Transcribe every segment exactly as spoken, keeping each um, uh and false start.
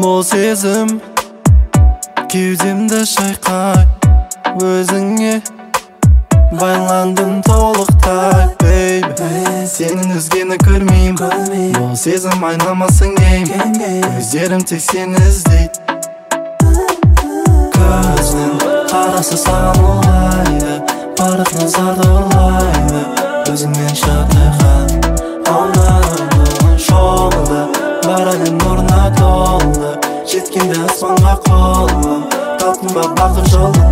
Бұл сезім кеудемді шайқай, өзіңе байландым толықтай, бейбі. Сенің өзгені көрмейм, бұл сезім айнамасын дейм. Көздерім тек сені іздейді, көздің қарасы саған ұлайды, барлық назарды ұрлайды. Өзіңмен шатайған аунадың шомылды, бар әлем нұрына толды. Жеткенде аспанға қолым, таптым ба бақыт жолын.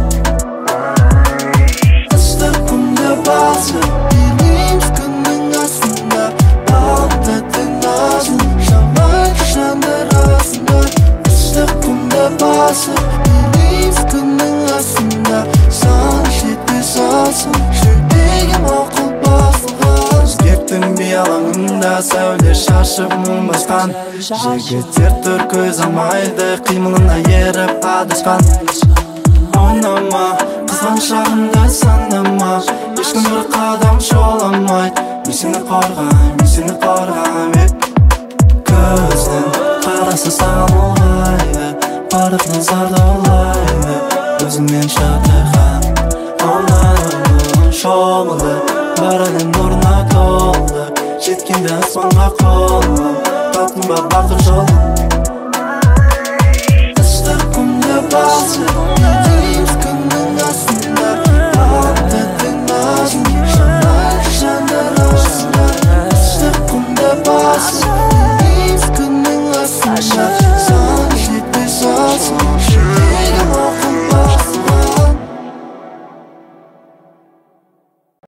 Ыстық күнді басып, билейміз күннің астында. Балды тыңдасын, шамай жандырасында. Ыстық күнді басып, билейміз күннің астында. Сан жетпес асың, жүрегім оқыл басылған. Өзгерттің биялаңында сәуле шашып мұң басқан. Жігіттер тұр көз алмайды, қимылына еріп адасқан. Ойнама, қызған шағында сандама, ешкім бір қадам жоламайды. Мен сені қорғайм, мен сені қорғайм. Көздің қарасы саған ұлғайды, барлық назарды ұрлайды. Өзіңмен шатайған аунадың шомылды, бар әлем нұрына толды. Жеткенде аспанға қолым, таптым ба бақыт жолын. Ыстық күнді басып, билейміз күннің астында.